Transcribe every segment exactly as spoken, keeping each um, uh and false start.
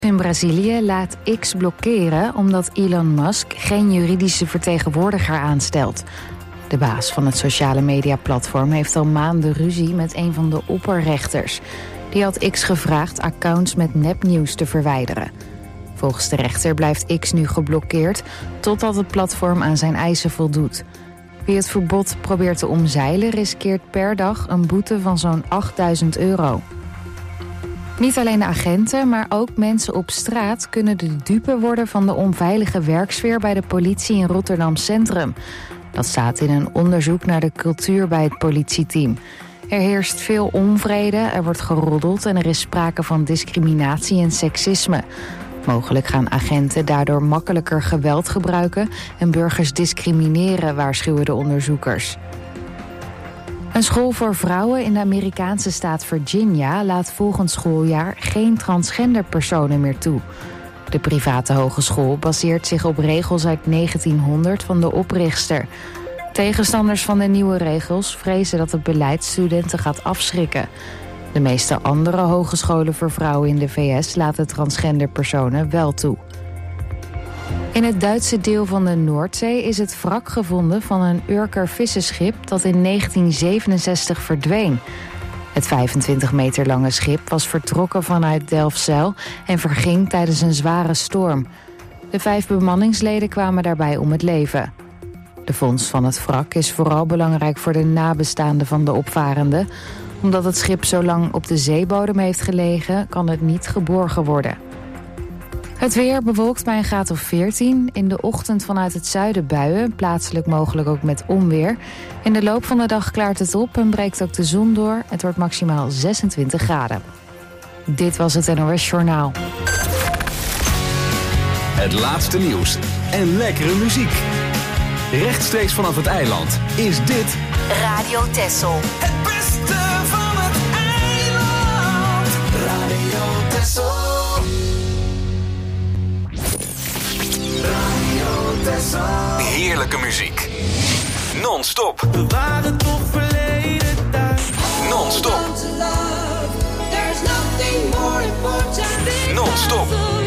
In Brazilië laat X blokkeren omdat Elon Musk geen juridische vertegenwoordiger aanstelt. De baas van het sociale mediaplatform heeft al maanden ruzie met een van de opperrechters. Die had X gevraagd accounts met nepnieuws te verwijderen. Volgens de rechter blijft X nu geblokkeerd totdat het platform aan zijn eisen voldoet. Wie het verbod probeert te omzeilen riskeert per dag een boete van zo'n achtduizend euro. Niet alleen de agenten, maar ook mensen op straat kunnen de dupe worden van de onveilige werksfeer bij de politie in Rotterdam Centrum. Dat staat in een onderzoek naar de cultuur bij het politieteam. Er heerst veel onvrede, er wordt geroddeld en er is sprake van discriminatie en seksisme. Mogelijk gaan agenten daardoor makkelijker geweld gebruiken en burgers discrimineren, waarschuwen de onderzoekers. Een school voor vrouwen in de Amerikaanse staat Virginia laat volgend schooljaar geen transgender personen meer toe. De private hogeschool baseert zich op regels uit negentienhonderd van de oprichter. Tegenstanders van de nieuwe regels vrezen dat het beleid studenten gaat afschrikken. De meeste andere hogescholen voor vrouwen in de V S laten transgender personen wel toe. In het Duitse deel van de Noordzee is het wrak gevonden van een Urker vissenschip dat in negentien zevenenzestig verdween. Het vijfentwintig meter lange schip was vertrokken vanuit Delfzijl en verging tijdens een zware storm. De vijf bemanningsleden kwamen daarbij om het leven. De vondst van het wrak is vooral belangrijk voor de nabestaanden van de opvarenden. Omdat het schip zo lang op de zeebodem heeft gelegen, kan het niet geborgen worden. Het weer bewolkt bij een graad of veertien. In de ochtend vanuit het zuiden buien, plaatselijk mogelijk ook met onweer. In de loop van de dag klaart het op en breekt ook de zon door. Het wordt maximaal zesentwintig graden. Dit was het N O S Journaal. Het laatste nieuws en lekkere muziek. Rechtstreeks vanaf het eiland is dit Radio Texel. Het beste van het eiland. Radio Texel. Radio Texel. Heerlijke muziek. Non-stop. We waren toch verleden tijd. Non-stop. Non-stop.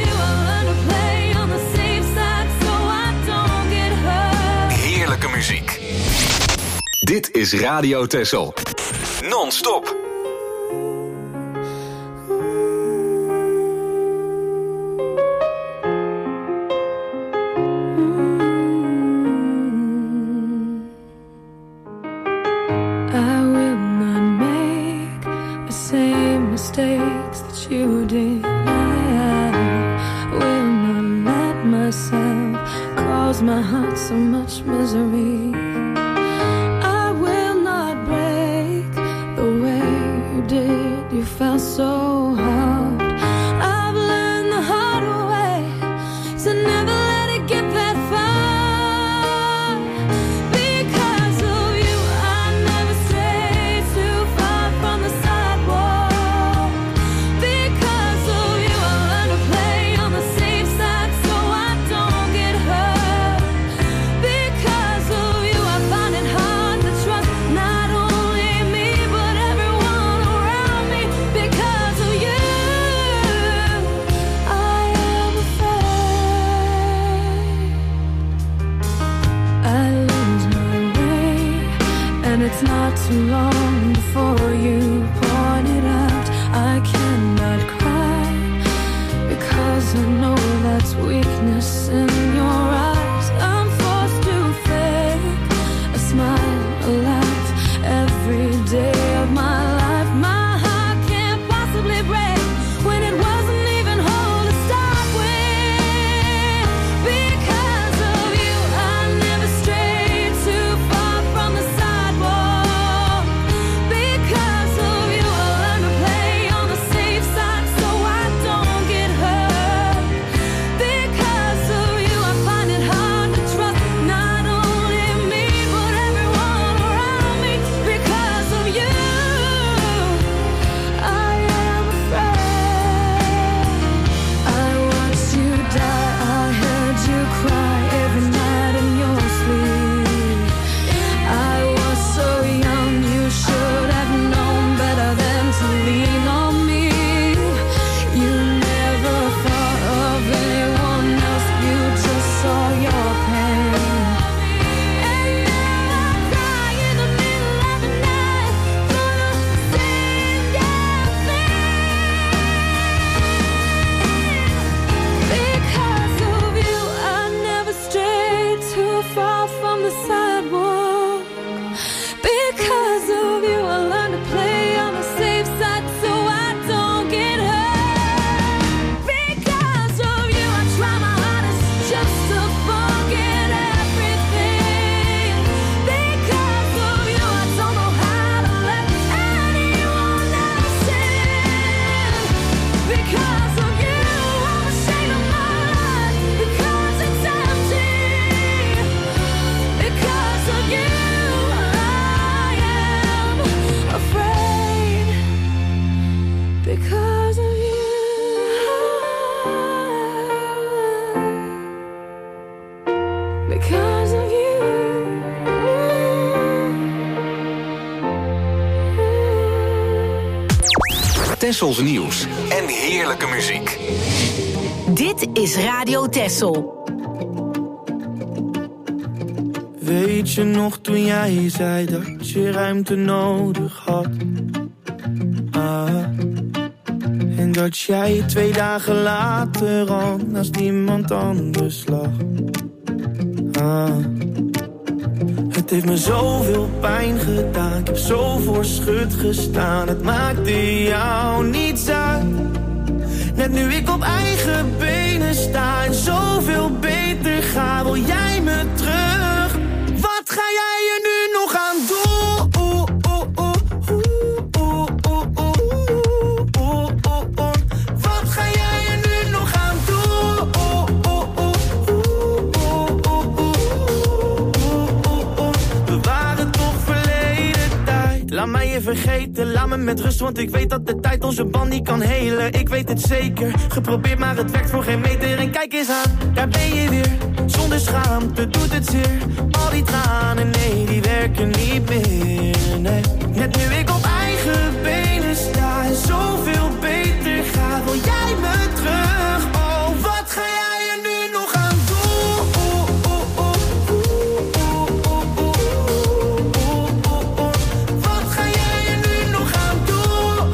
Heerlijke muziek. Dit is Radio Texel. Non-stop. Mistakes that you did, I will not let myself cause my heart so much misery. I will not break the way you did. You felt so hard. I've learned the hard way to never let it get that far. Because of you, I never strayed too far from the sidewalk. Because of you, I learned to play on the safe side so I don't get hurt. Because of you, I find it hard to trust not only me but everyone around me. Because of you, I am afraid I lose my way, and it's not too long before you point it out. I cannot cry because I know that's weakness in your eyes. I'm forced to fake a smile, a laugh every day of my life. My heart can't possibly break when it wasn't even whole to start with. Because of you, I never strayed too far from the sidewalk. Because of you, I learned to play on the safe side so I don't get hurt. Because of you, Tessels nieuws en heerlijke muziek. Dit is Radio Tessel. Weet je nog toen jij zei dat je ruimte nodig had? Ah. En dat jij twee dagen later al naast iemand anders lag. Ah. Het heeft me zoveel pijn gedaan, ik heb zo voor schut gestaan. Het maakte jou niets uit. Net nu ik op eigen benen sta en zoveel beter ga, wil jij me terug? Wat ga jij er nu nog aan doen? Wat ga jij er nu nog aan doen? We waren toch verleden tijd. Laat mij je vergeten, laat me met rust, want ik weet dat de tijd onze band niet kan helen. Ik weet het zeker, geprobeerd maar het werkt voor geen meter. En kijk eens aan, daar ben je weer. Zonder schaamte doet het zeer. Al die tranen, nee, die werken niet meer, nee. Net nu ik op eigen benen sta en zoveel beter ga, wil jij me terug? Oh, wat ga jij er nu nog aan doen? Wat ga jij er nu nog aan doen?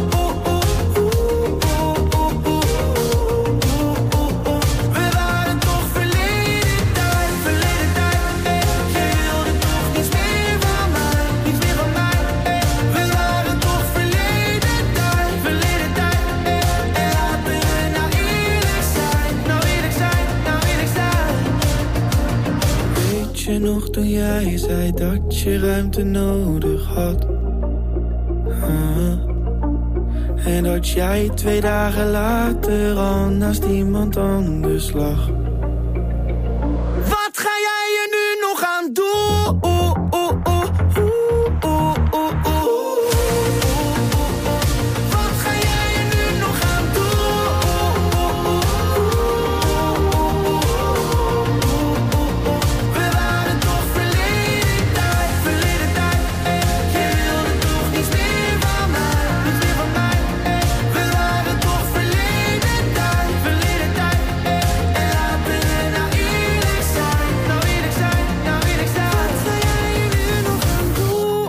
We waren toch verleden tijd, verleden tijd, eh. Je wilde toch niets meer van mij, niets meer van mij, eh. We waren toch verleden tijd, verleden tijd, eh. En laten we nou eerlijk zijn, nou eerlijk zijn, nou eerlijk zijn. Weet je nog toen jij zei dat je ruimte nodig had? Ah. En dat jij twee dagen later al naast iemand anders lag. Wat ga jij er nu nog aan doen? Wat ga jij er nu nog aan doen? We waren toch verleden tijd, verleden tijd, eh. Je wilde toch niets meer van mij, niets meer van mij, eh. We waren toch verleden tijd, verleden tijd, eh. En laten we nou eerlijk zijn, nou eerlijk zijn, nou eerlijk zijn. Wat ga jij er nu nog aan doen?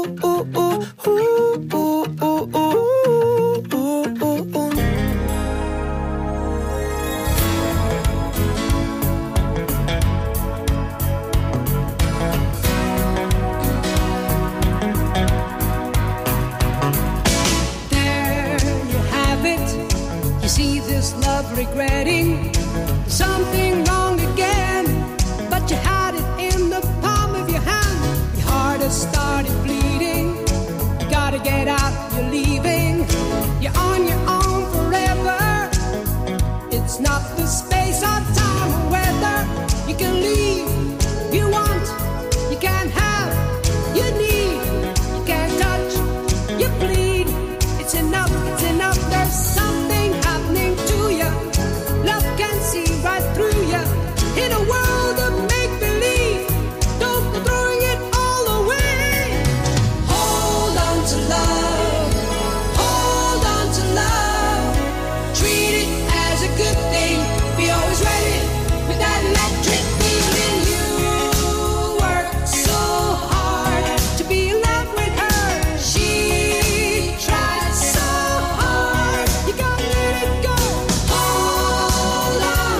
There you have it. You see this love regretting something wrong again, but you had it in the palm of your hand. Your heart has started bleeding. You gotta get out, you're leaving. You're on your own forever. It's not the space or time or weather. You can leave, you want, you can't have, you need, you can't touch, you bleed. It's enough, it's enough. There's something happening to you. Love can see right through you. In a world of make-believe, don't go throwing it all away. Hold on to love, hold on to love. Treat it as a good thing. Be always ready with that electric feeling. You worked so hard to be in love with her. She tried so hard. You gotta let it go. Hold on,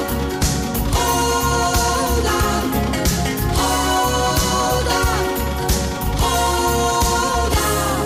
hold on, hold on, hold on.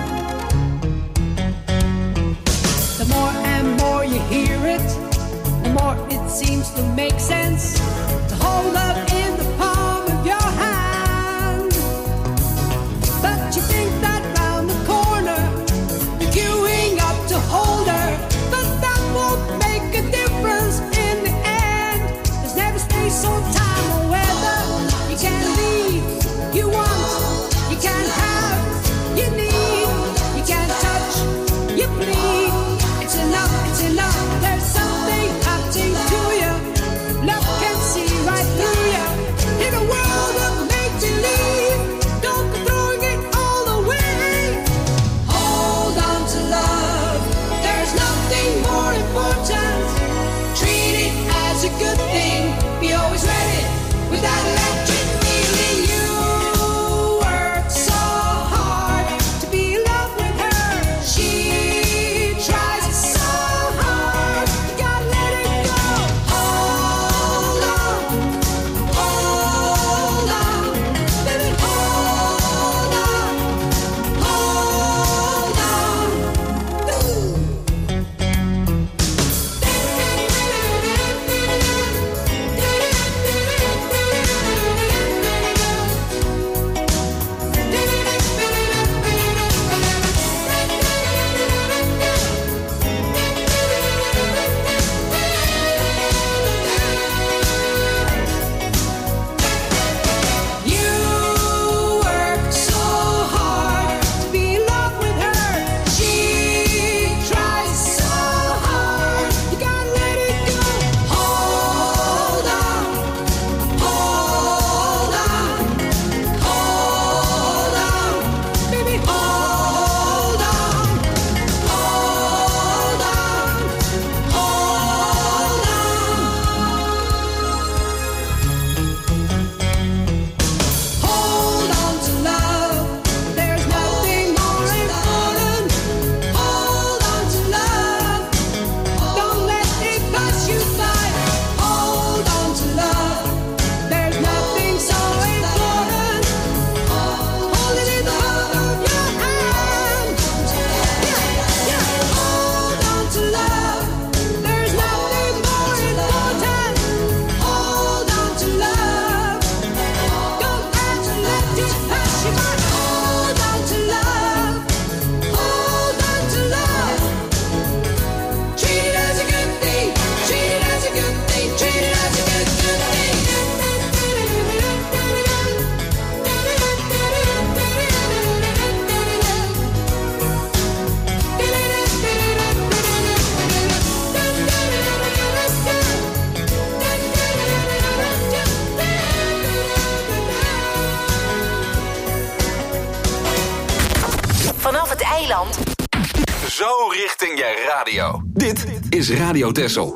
The more and more you hear it, the more it seems to make sense to hold up in the palm of your hand. But you think that round the corner, you're queuing up to hold her, but that won't make a difference in the end. There's never space or time or weather. You can't leave, you want, you can't have, you need, you can't touch, you bleed. It's enough, it's enough. There's something happening to you. Love can see right through you. Eiland. Zo richting je radio. Dit is Radio Texel.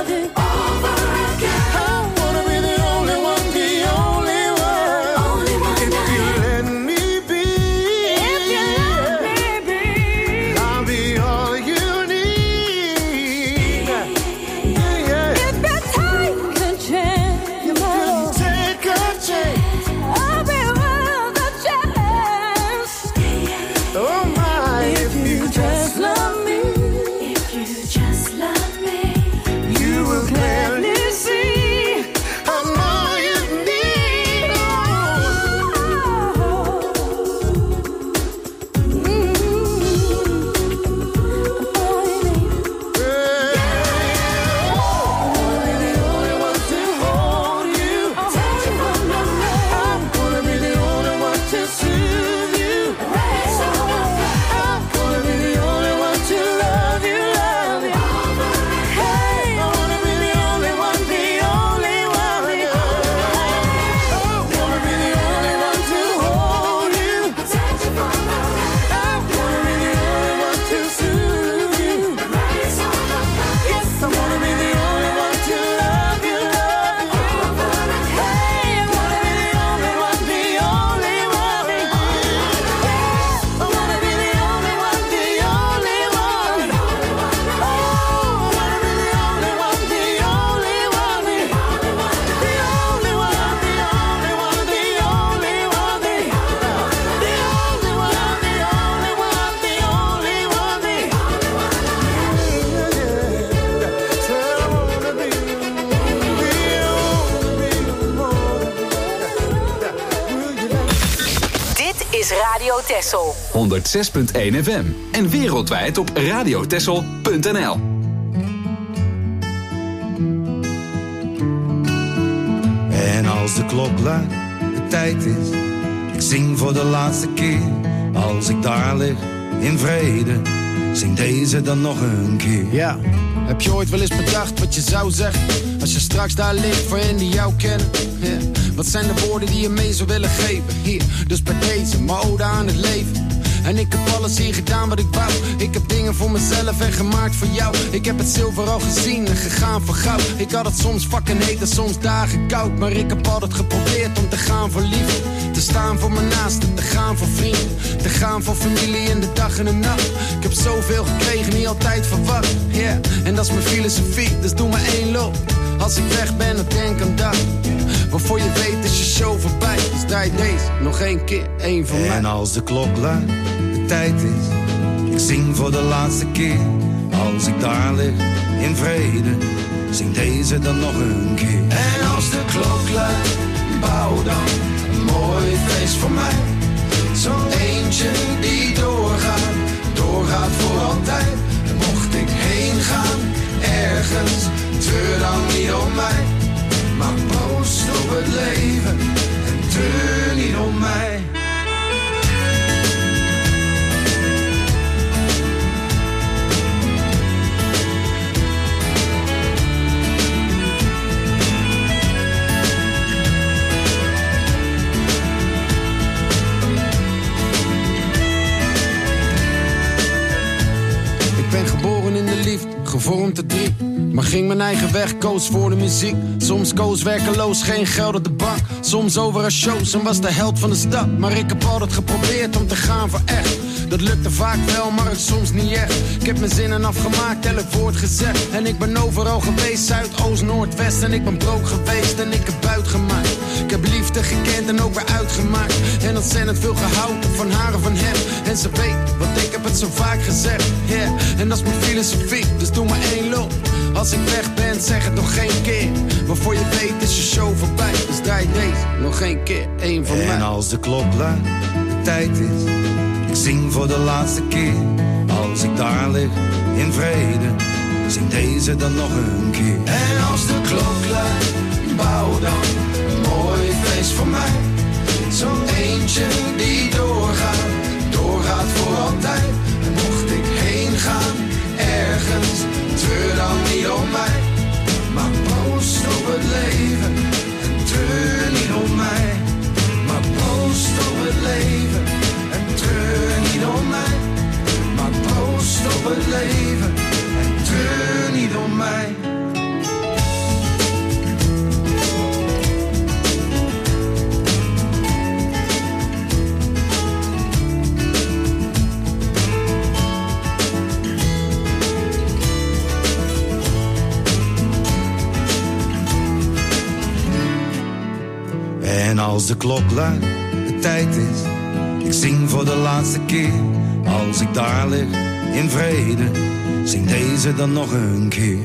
Only one Radio Texel. honderd zes punt één F M en wereldwijd op radiotexel punt n l. En als de klok luidt, de tijd is, ik zing voor de laatste keer. Als ik daar lig, in vrede, zing deze dan nog een keer. Ja, heb je ooit wel eens bedacht wat je zou zeggen als je straks daar ligt voor hen die jou kennen? Yeah. Wat zijn de woorden die je mee zou willen geven? Hier, dus bij deze, mijn ode aan het leven. En ik heb alles hier gedaan wat ik wou. Ik heb dingen voor mezelf en gemaakt voor jou. Ik heb het zilver al gezien en gegaan voor goud. Ik had het soms fucking heet en soms dagen koud. Maar ik heb altijd geprobeerd om te gaan voor liefde. Te staan voor mijn naasten, te gaan voor vrienden. Te gaan voor familie in de dag en de nacht. Ik heb zoveel gekregen, niet altijd verwacht. Yeah, en dat is mijn filosofie, dus doe maar één loop. Als ik weg ben, dan denk aan dat. Waarvoor je weet is je show voorbij. Dus draai deze nog één keer, één van mij. En als de klok luidt, de tijd is, ik zing voor de laatste keer. Als ik daar lig, in vrede, zing deze dan nog een keer. En als de klok luidt, bouw dan een mooi feest voor mij. Zo'n eentje die doorgaat, doorgaat voor altijd. En mocht ik heen gaan, ergens, treur dan niet om mij. Maar proost op het leven en treur niet om mij. Ik ben geboren in de liefde, gevormd te drie. Maar ging mijn eigen weg, koos voor de muziek. Soms koos werkeloos, geen geld op de bank. Soms over een shows en was de held van de stad. Maar ik heb altijd geprobeerd om te gaan voor echt. Dat lukte vaak wel, maar het soms niet echt. Ik heb mijn zinnen afgemaakt, elk woord gezegd. En ik ben overal geweest, Zuid, Oost, Noord, West. En ik ben broke geweest en ik heb buit gemaakt. Ik heb liefde gekend en ook weer uitgemaakt. En ontzettend veel gehouden van haar en van hem. En ze weet, want ik heb het zo vaak gezegd. Yeah, en dat is mijn filosofie, dus doe maar één loop. Als ik weg ben, zeg het nog geen keer. Waarvoor je weet is je show voorbij. Dus draai deze nog geen keer, één van mij. En als de klok luidt, de tijd is, ik zing voor de laatste keer. Als ik daar lig, in vrede, zing deze dan nog een keer. En als de klok luidt, bouw dan een mooi feest voor mij. Zo'n eentje die doorgaat, doorgaat voor altijd. En mocht ik heen gaan, ergens, treur dan niet om mij. Maar proost op het leven en treur niet om mij. Maar proost op het leven en treur niet om mij. Maar proost op het leven en treur niet om mij. En als de klok luidt, de tijd is, ik zing voor de laatste keer. Als ik daar lig, in vrede, zing deze dan nog een keer.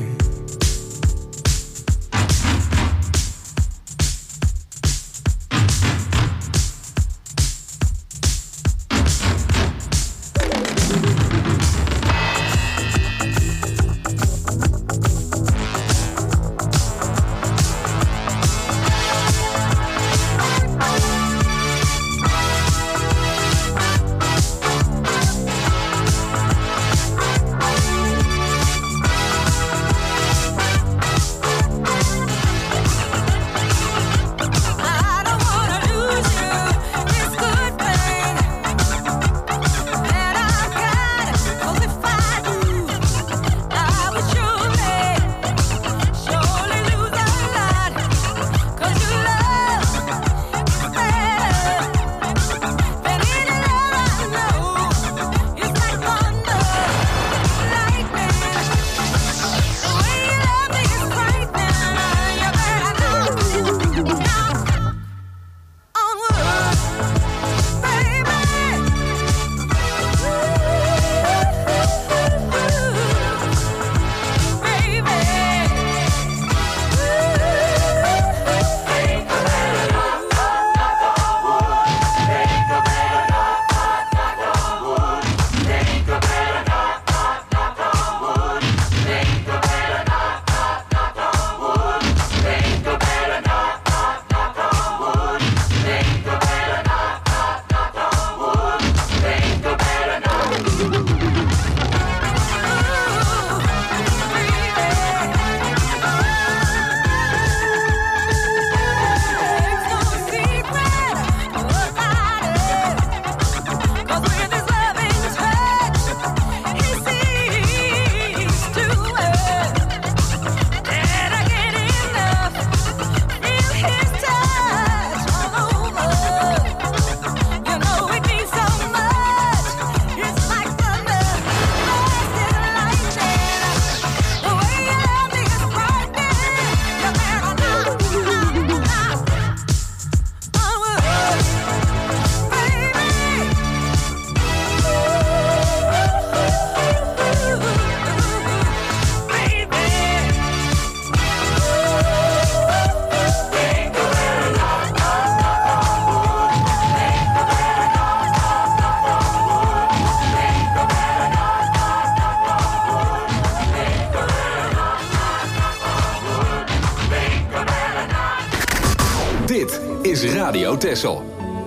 Radio Texel.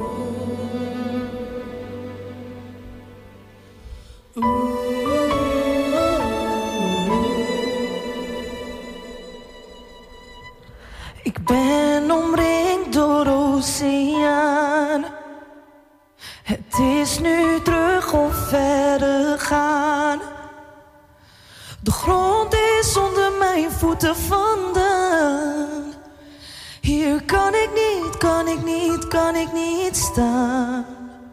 Ik ben omringd door oceaan. Het is nu terug of verder gaan. De grond is onder mijn voeten vandaan. Hier kan ik niet, kan ik niet, kan ik niet staan.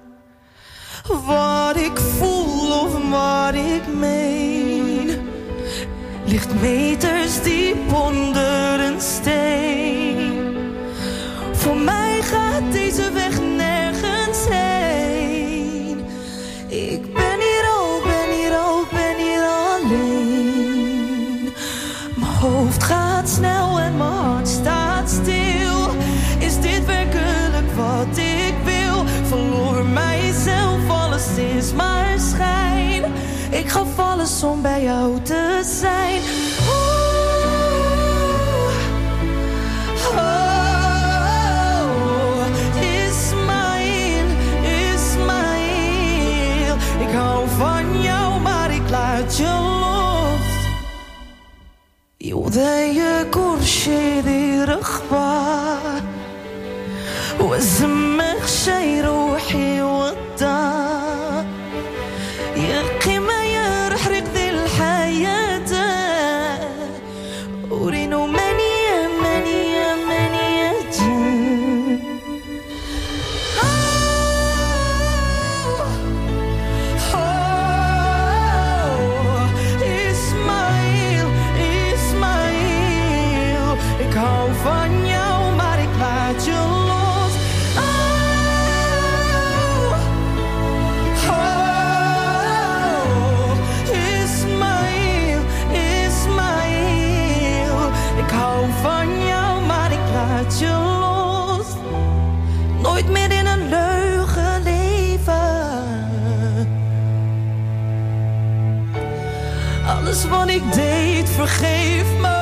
Wat ik voel of wat ik meen ligt meters diep onder een steen. Voor mij gaat deze weg nergens heen. Ik ben hier al, ben hier al, ben hier alleen. Mijn hoofd gaat snel en mijn hart staat stil. Is dit werkelijk wat ik wil? Verloor mijzelf, alles is maar schijn. Ik gaf alles om bij jou te zijn. يوضايا كرشي دي رخبة وزمخ شي روحي وطا يا قيمة يا رح ركض الحياة ورينو مانية مانية مانية جن Ik hou van jou, maar ik laat je los. Oh, oh, Ismaël, Ismaël. Ik hou van jou, maar ik laat je los. Nooit meer in een leugen leven. Alles wat ik deed, vergeef me.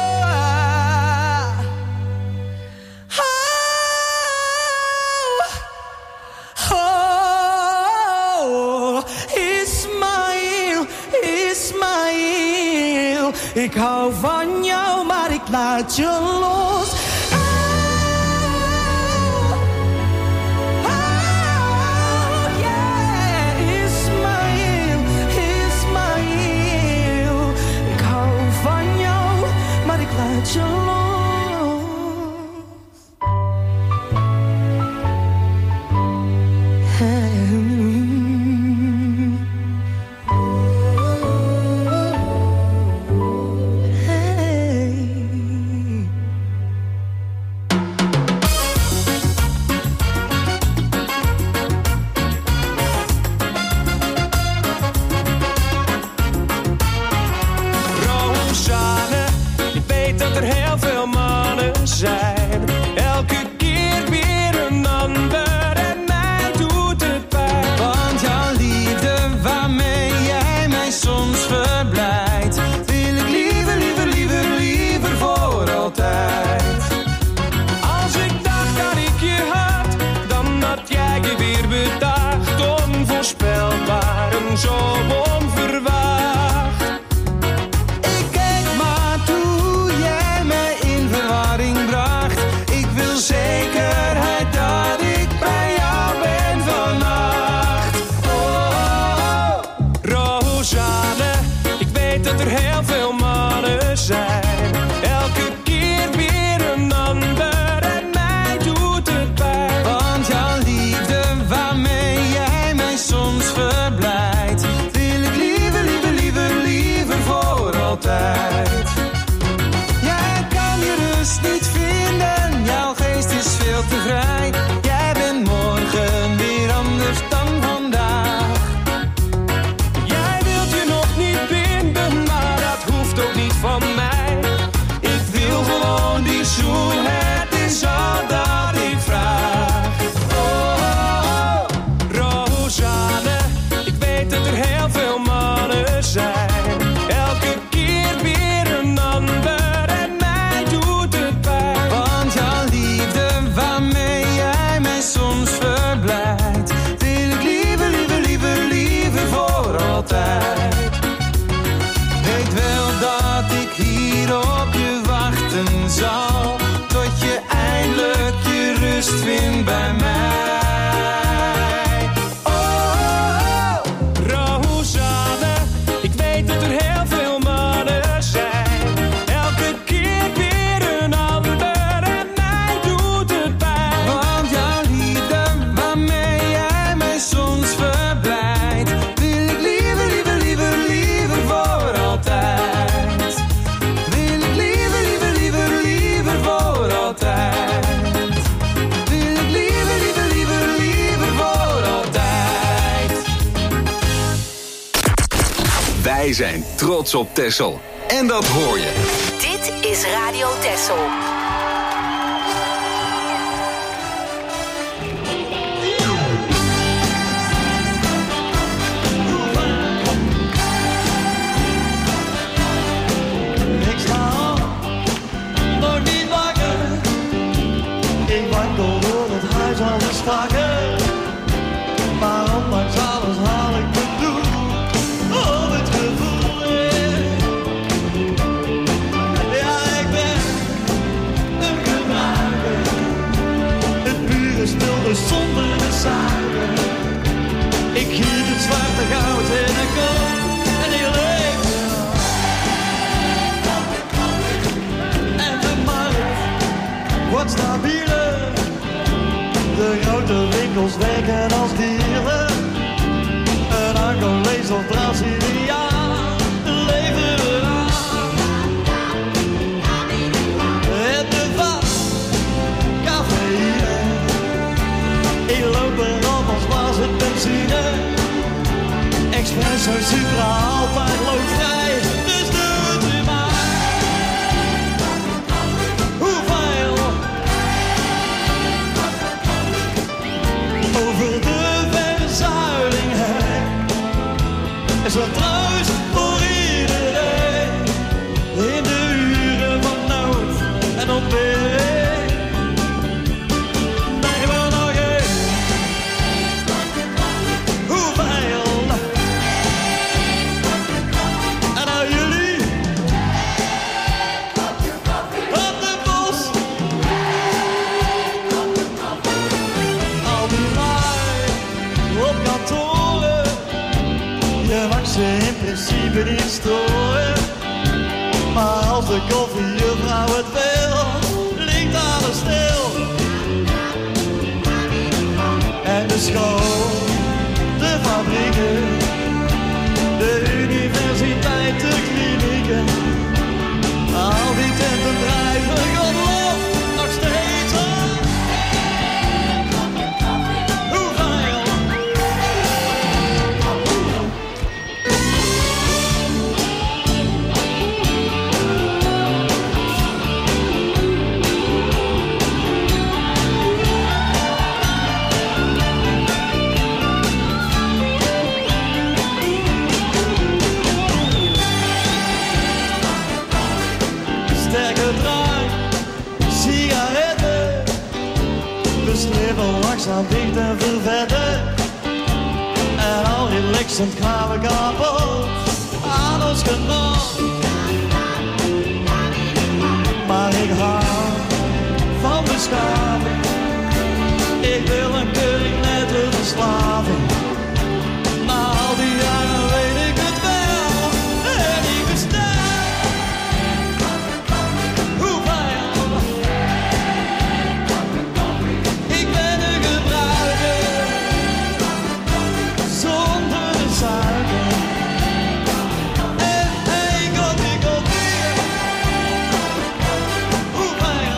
Ik hou van jou, maar ik laat je los. Oh, oh, yeah. Ismaël, Ismaël. Ik hou van jou, maar ik laat je los. Hey. Wij zijn trots op Texel. En dat hoor je. Dit is Radio Texel. Ik sta op, nog niet wakker. Ik wankel door het huis al eens vaker. Maar ondanks alles haal ik me toe. Oh, het gevoel, yeah. Ja, ik ben een gebruiker. Het pure spul zonder de suiker. Ik giet het zwarte goud in de kop. En ik leef eraf. En de markt wordt stabieler. De grote winkels werken als dieren. Een Angolees of Braziliaan leveren aan. Het bevat cafeïne. Ik loop erop als was het benzine. Espresso Supra altijd loodvrij. Dus doe het nu maar. Hoeveel? Over de verzuiling heen is er troost voor iedereen. In de uren van nood en ontbering. Nee, maar nog één. Hoeveel? En nou jullie op de bos. Al die lui op kantoren, je mag ze in principe niet storen. Maar als de koffiejuffrouw het wil, ligt alles stil. En de school, de fabrieken, de universiteit, de klinieken. Al die tenten drijven godlof nog steeds op. Hoeveel? Sterke drank, sigaretten, we slippen langzaam dicht en vervetten. En al relaxend gaan we kapot aan ons genot. Maar ik hou van beschaving, ik wil een keuring net te verslaven. Na al die jaren weet ik het wel en ik bestel. Ik ben een gebruiker, zonder de suiker. En hey, koffie, koffie. Hoeveel?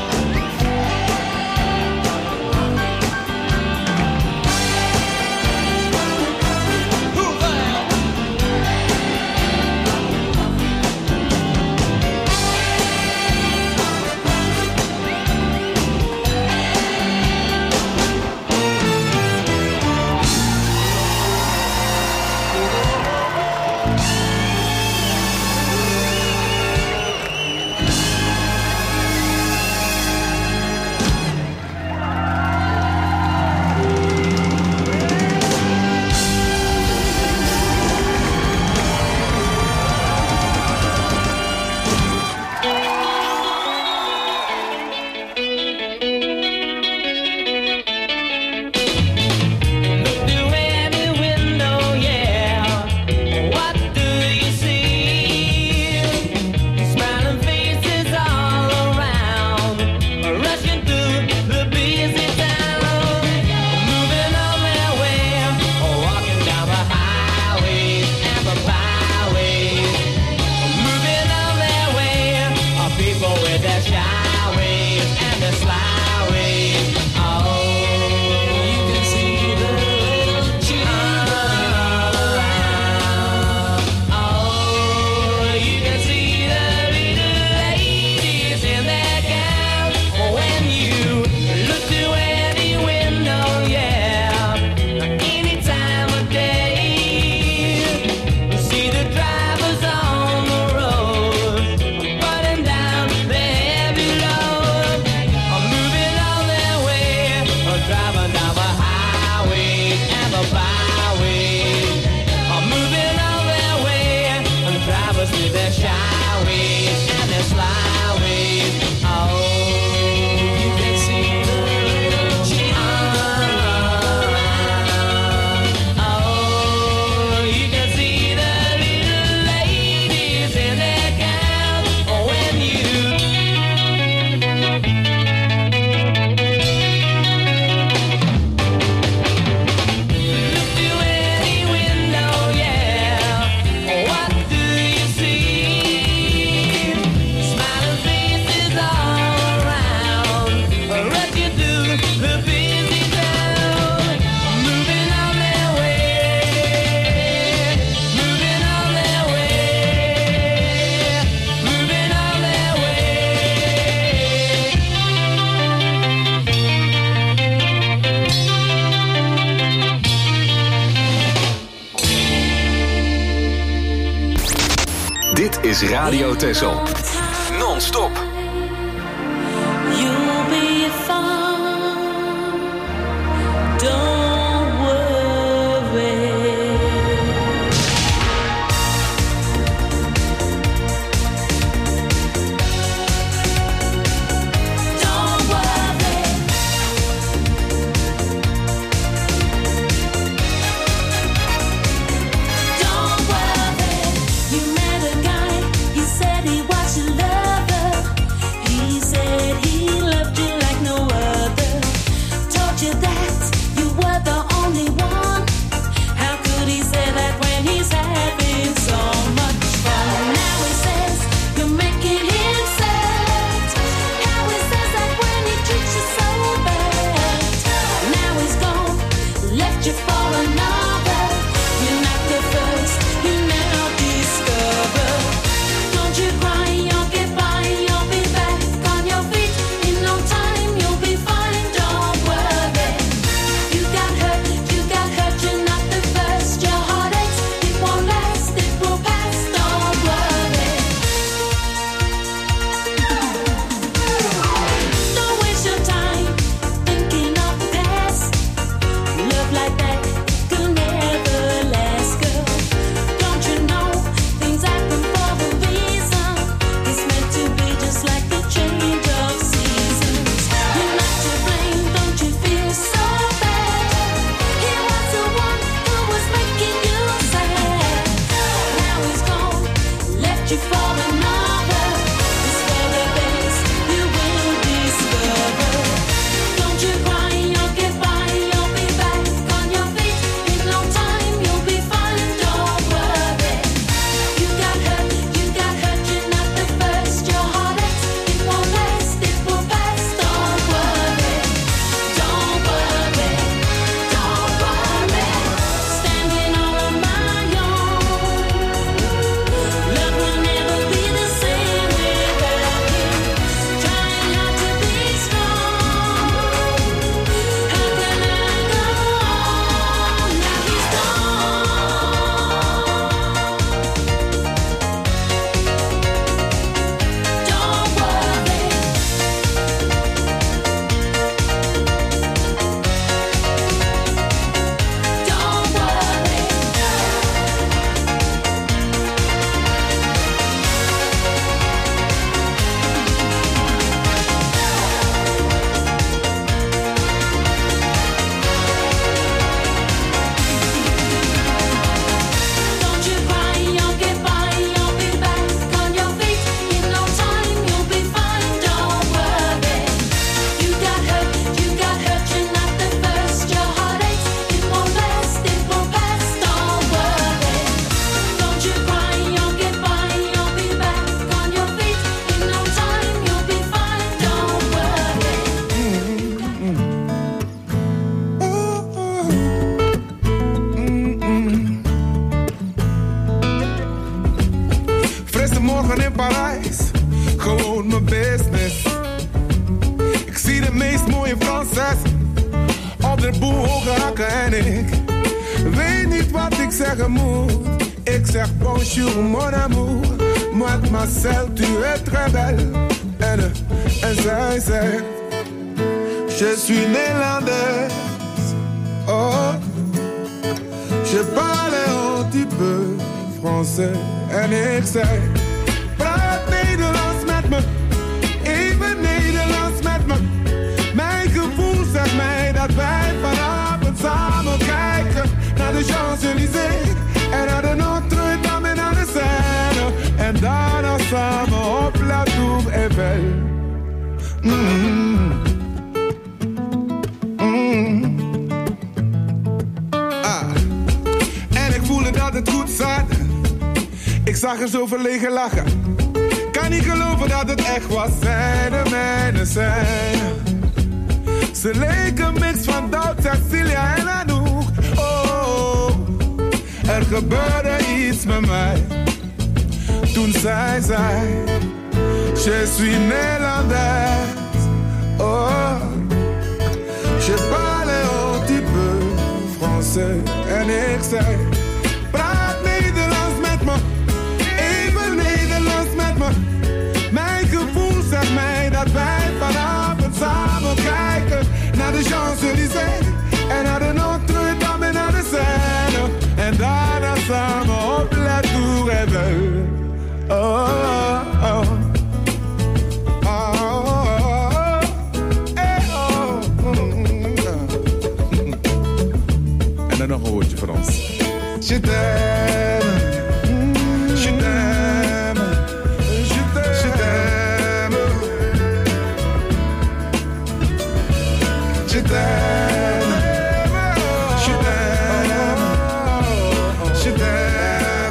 Dit is Radio Texel. Non-stop. You'll be fine. Don't worry. Don't worry. Don't worry. You met a guy. You said he was your lover. He said he loved you like no other. Told you that you were the only one. How could he say that when he's having so much fun? Now he says you're making him sad. How he says that when he treats you so bad. Now he's gone, left you for another. You're not the first, you now discover. Don't you cry, you'll get by, you'll be back on your feet. In no time, you'll be fine, don't worry. You got hurt, you got hurt, you're not the first. Your heart aches, it won't last, it will pass, don't worry. Don't waste your time thinking of the past. Love like that could never last, girl. Don't you know things happen for a reason? It's meant to be just like the change of seasons. You're not to blame, don't you feel so bad? He was the one who was making you sad. Now he's gone, left you for another. It's for the best, you will discover. Don't you cry, you'll get by, you'll be back on your feet. In no time, you'll be fine, don't worry. You got hurt, you got hurt, you're not the first. Your heart aches, it won't last, it will pass, don't worry. Don't worry, don't worry. Standing all on my own. Love will never be the same without him. Trying not to be strong. How can I go on? Now he's gone. Don't worry. Don't worry. Don't you cry, you'll get by, you'll be back on your feet. In no time, you'll be fine, don't worry. You got hurt, you got hurt, you're not the first. Your heart aches, it won't last, it will pass, don't worry. Don't you cry, you'll get by, you'll be back on your feet. In no time, you'll be fine, don't worry. Frisse morgen in Parijs, gewoon mijn business. Ik zie de meest mooie Franses op de boel hoge hakken en ik weet niet wat ik zeggen moet. Ik zeg bonjour mon amour, mademoiselle tu es très belle. En, en zij zegt, je suis néerlandaise. Oh, je parle un petit peu français. En ik zei, praat Nederlands met me, even Nederlands met me. Mijn gevoel zegt mij dat wij vanavond samen kijken naar de Champs-Élysées en naar de Notre-Dame en naar de Seine. En daarna samen op La Tour Eiffel. Mm. Mm. Ah. En ik voelde dat het goed zat. Ik zag er zo verlegen lachen. Kan niet geloven dat het echt was. Zij de mijne zijn. Ze leken een mix van Doubt, Cecilia en Anouk. Oh, er gebeurde iets met mij. Toen zij zei, je suis néerlandaise. Oh, je parle un petit peu français. En ik zei, praat Nederlands met me, even Nederlands. Je t'aime, je t'aime, je t'aime, je t'aime, je t'aime, je t'aime, je t'aime.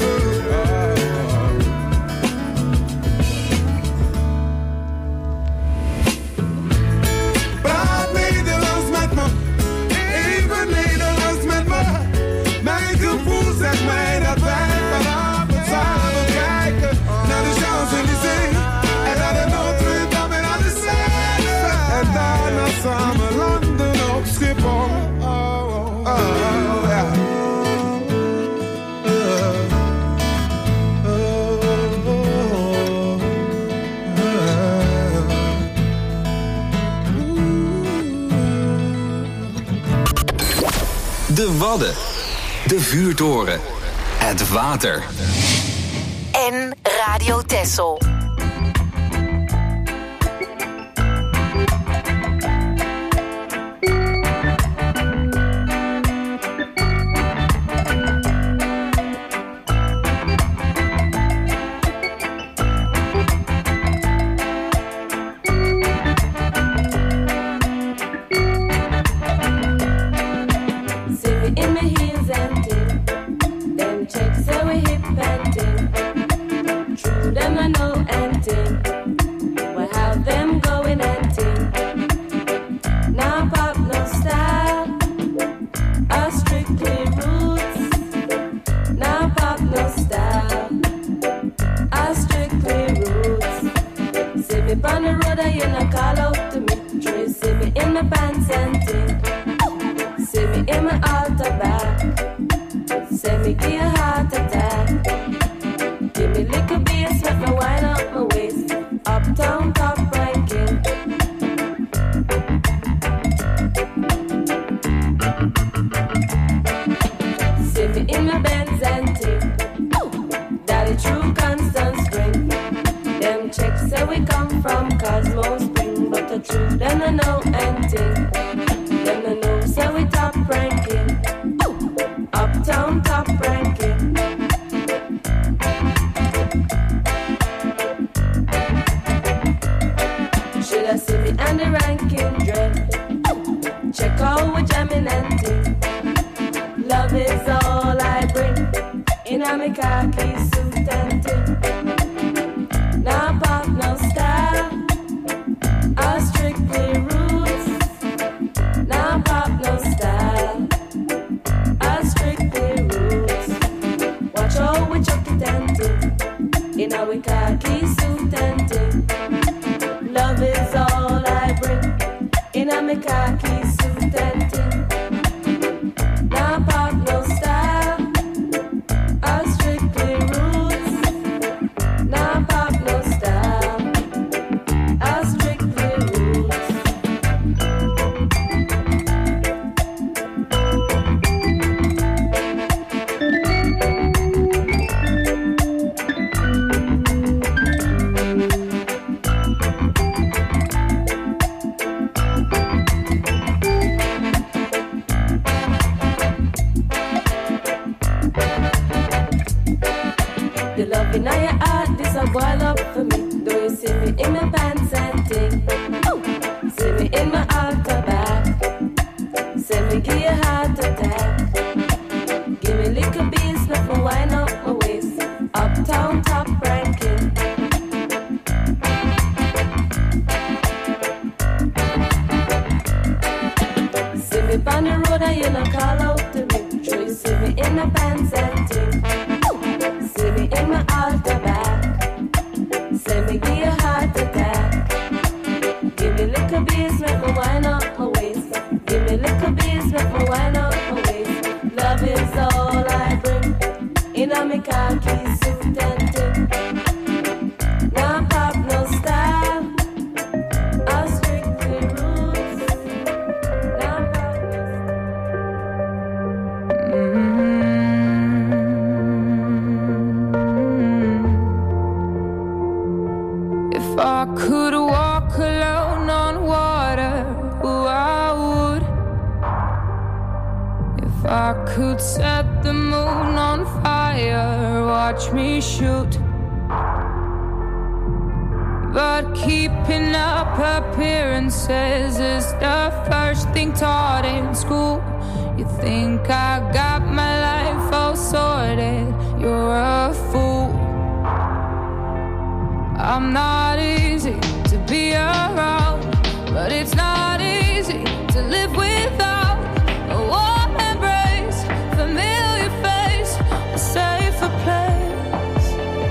Praat Nederlands met me, even Nederlands met me. Mijn gevoel zegt mij dat wij vanavond samen kijken naar de Champs-Élysées en naar de Notre-Dame en naar de Seine. En daarna samen landen op Schiphol. Oh, oh, oh, ja. De Wadden. De vuurtoren. Het water. En Radio Texel. I could set the watch me shoot. But keeping up appearances is the first thing taught in school. You think I got my life all sorted, you're a fool. I'm not easy to be around, but it's not easy to live without a warm embrace, familiar face, a safer place.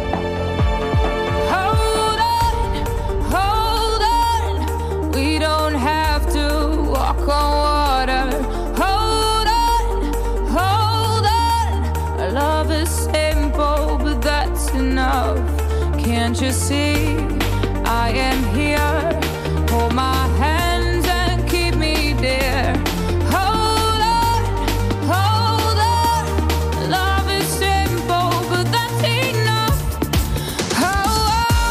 Hold on, hold on, we don't have to walk on water. Hold on, hold on, our love is simple, but that's enough. Can't you see I am here? Hold my hands and keep me dear. Hold on, hold on. Love is simple, but that's enough. Oh,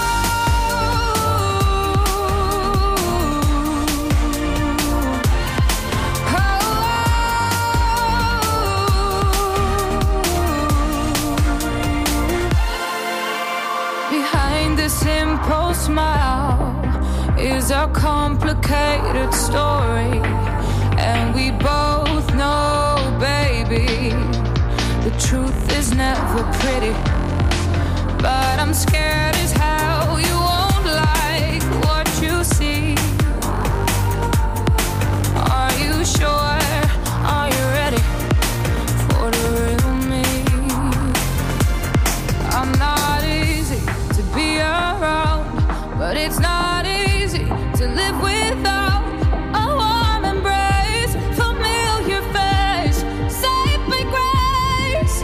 behind the simple smile is a complicated story, and we both know, baby, the truth is never pretty. But I'm scared as hell you won't like what you see. Are you sure? Are you ready for the real me? I'm not easy to be around, but it's not easy to live without a warm embrace, familiar face, safe with grace.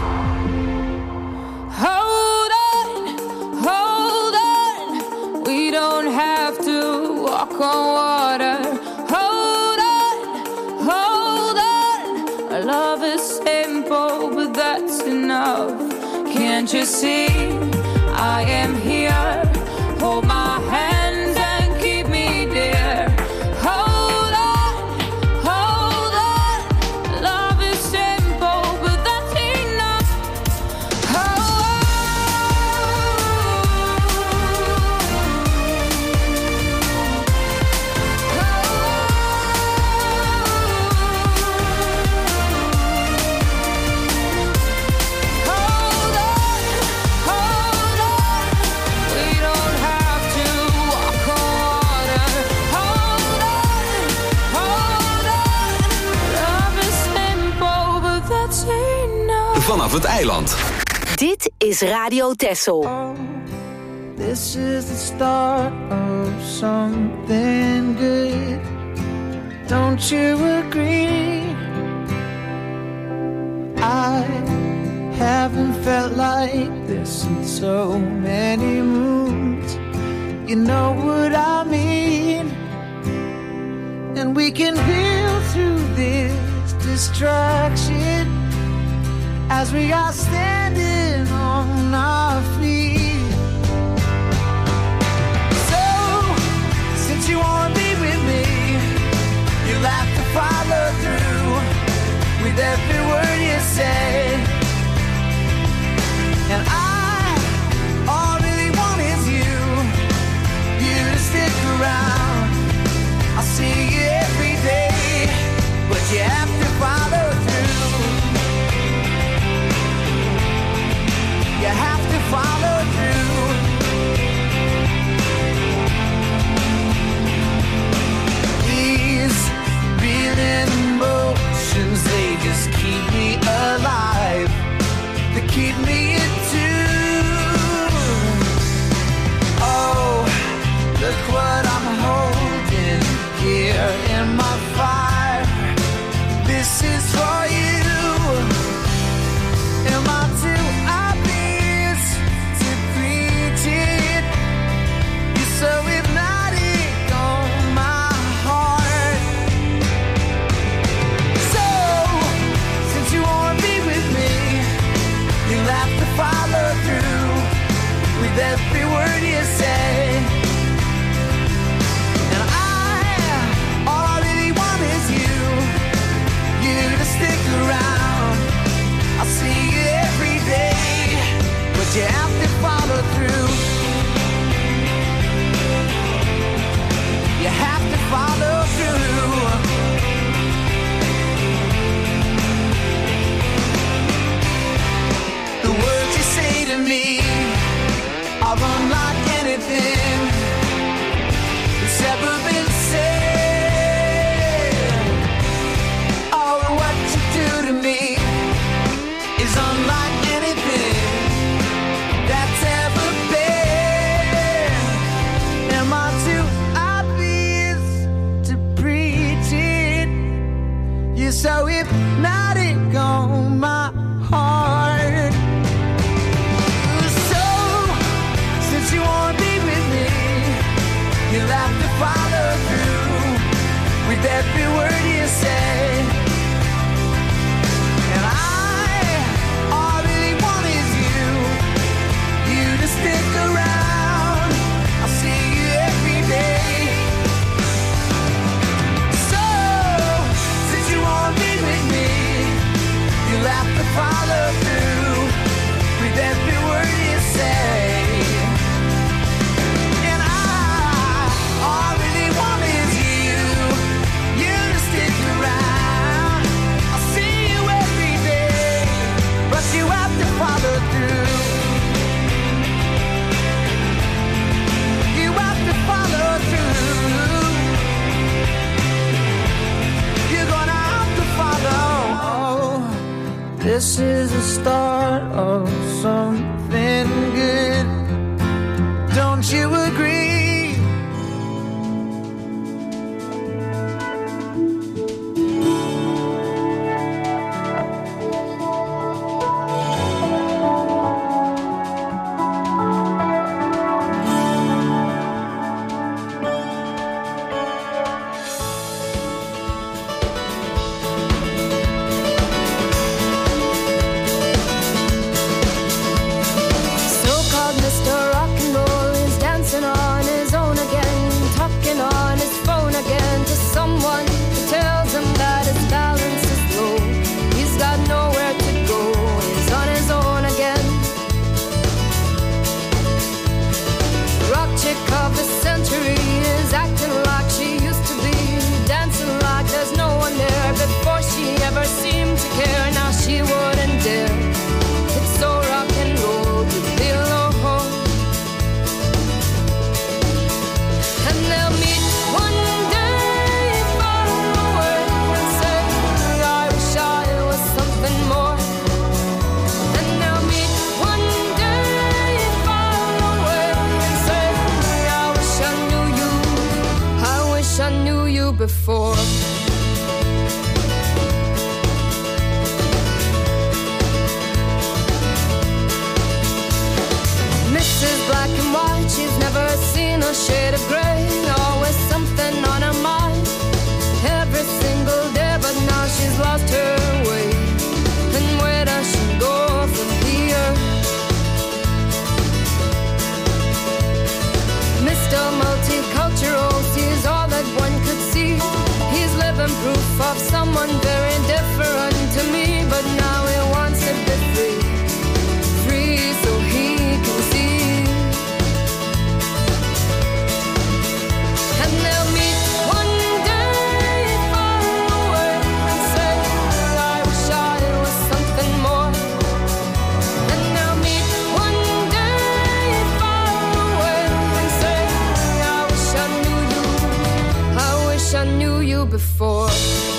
Hold on, hold on, we don't have to walk on water. Hold on, hold on, our love is simple, but that's enough. Can't you see I am here? Hold my hands and keep me dear. Hold on, hold on. Love is simple, but that's enough. Oh, hold on, hold on. We don't have to walk on water. Hold on, hold on. Love is simple, but that's enough. Vanaf het eiland. Dit is Radio Texel. This is the start of something good. Don't you agree? I haven't felt like this in so many moons. You know what I mean? And we can heal through this distraction as we are standing on our feet. So, since you wanna be with me, you'll have to follow through with every word you say. And I, all I really want is you, you to stick around. I'll see you every day, but you have to follow through. You have to follow through. These reeling emotions, they just keep me alive. They keep me in tune. Oh, look what I'm holding here in my fire. This is for you. Am I too obvious to preach it? You're so hypnotic on my heart. So, since you wanna be with me, you'll have to follow through with every word you say. And I, all I really want is you, you to stick around. I'll see you every day, but but you have to follow through. You have to follow through. The words you say to me are unlike anything that's ever been said. Oh, what you do to me is unlike anything that's ever been. Am I too obvious to preach it? You're so hypnotic on my heart. So, since you won't be with me, you'll have to follow through with every word you say. And I, all I really want is you, you to stick around. I'll see you every day. So, since you won't be with me, you'll have to follow through with every word you say. And I, all I really want is you, you to stick around. I'll see you every day, but you have to follow through. You have to follow through. You're gonna have to follow. This is the start of something good. Don't you agree? So-called Mister Rock and Roll is dancing on his own again, talking on his phone again to someone who tells him that his balance is low. He's got nowhere to go, he's on his own again. Rock chick of the century is acting like she used to be, dancing like there's no one there. Before she ever seemed to care, now she wouldn't dare. It's so rock and roll to be alone. And they'll meet one day far away and say, I wish I was something more. And they'll meet one day far away and say, I wish I knew you, I wish I knew you before. Missus Black and White, she's never seen a shade of gray. Always something on her mind, every single day, but now she's lost her way. And where does she go from here? Mister Multicultural sees all that one could see. He's living proof of someone very different to me, but now he wants to be free, free so he can see. And they'll meet one day far away and say, I wish I was something more. And they'll meet one day far away and say, I wish I knew you, I wish I knew you before.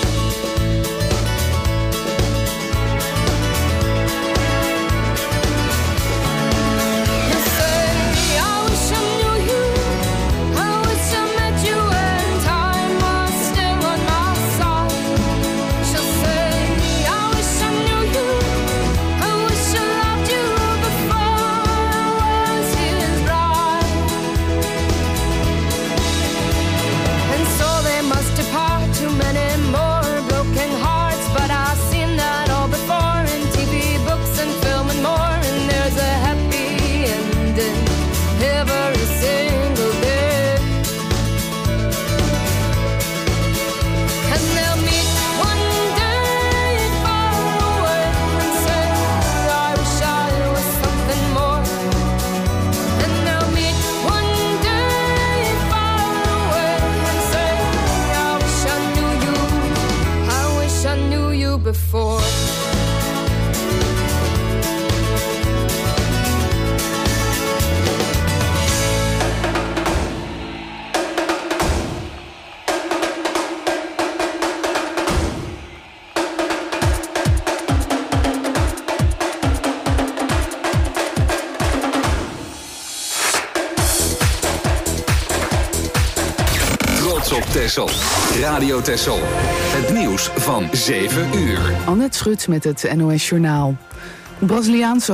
You say, I wish I knew you, I wish I met you when time was still on my side. She'll say, I wish I knew you, I wish I loved you before I was his bride. And so they must depart, too many more broken hearts, but I've seen that all before in T V, books and film and more. And there's a happy ending every single day. And they'll meet one day far away and say, I wish I was something more. Texel. Radio Texel. Het nieuws van zeven uur. Annette Schut met het N O S Journaal. Braziliaanse